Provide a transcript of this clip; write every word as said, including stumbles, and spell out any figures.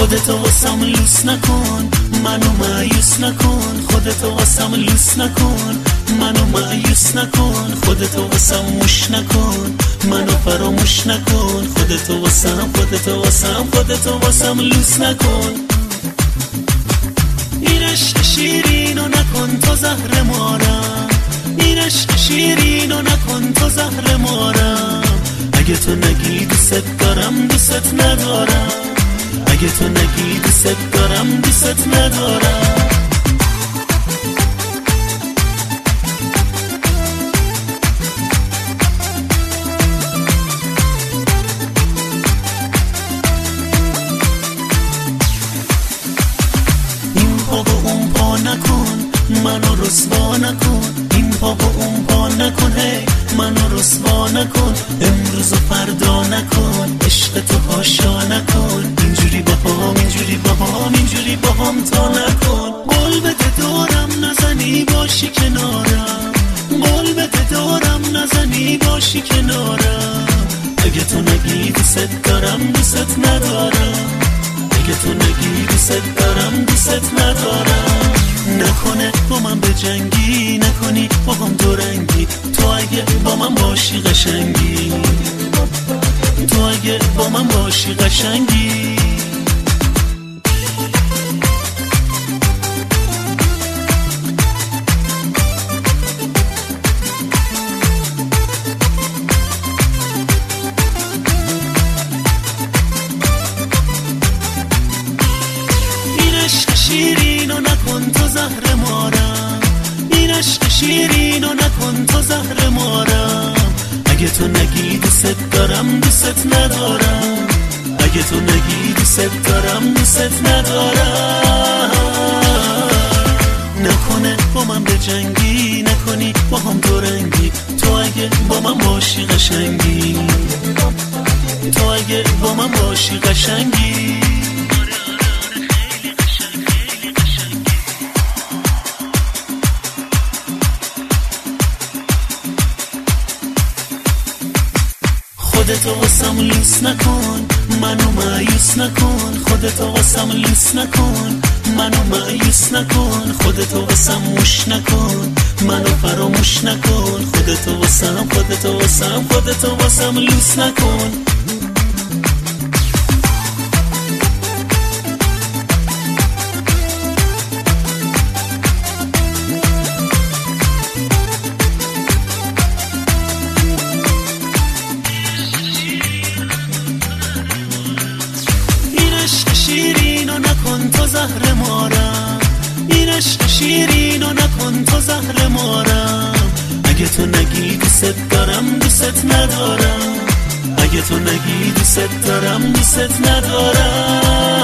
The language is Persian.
خودتو واسم لوس نکن، منو مایوس نکن. خودتو واسم لوس نکن، منو مایوس نکن. خودتو واسم موش نکن، منو فراموش نکن. خودتو واسم خودتو واسم خودتو واسم لوس نکن. این عشق شیرینو نکن تو زهر مارم، این عشق شیرینو نکن تو زهر مارم. اگه تو نگی دوست دارم دوست ندارم، اگه تو نگی دوست دارم دوست ندارم. این پا و اون پا نکن منو رسوا نکن، این پا و اون پا نکن هی منو رسوا نکن. امروز و فردا نکن، عشق تو پاشا نکن. اینجوری با هم اینجوری با هم اینجوری با هم تا نکن. قول بده دارم نزنی باشی کنارم، قول بده دارم نزنی باشی کنارم. اگه تو نگی دوست دارم دوست ندارم، اگه تو نگی دوست دارم دوست ندارم. نکنه با من به جنگی، نکنی با هم دو رنگی. تو اگه با من باشی قشنگی، تو اگه با من باشی قشنگی. این عشق شیرینو نکن تو زهر مارم، این عشق شیرینو نکن تو زهر مارم. اگه تو نگی دوست دارم دوست ندارم، اگه تو نگی دوست دارم دوست ندارم. نکنه با من به جنگی، نکنی با هم دو رنگی. تو اگه با من باشی قشنگی، تو اگه با من باشی قشنگی. خودتو واسم لوس نکن، منو مایوس نکن. خودتو واسم لوس نکن، منو مایوس نکن. خودتو واسم موش نکن، منو فراموش نکن. خودتو واسم خودتو واسم خودتو واسم لوس نکن. شیرینو نکن تو زهر مارم، این عشق شیرینو نکن تو زهر مارم. اگه تو نگی دوست دارم دوست ندارم، اگه تو نگی دوست دارم دوست ندارم.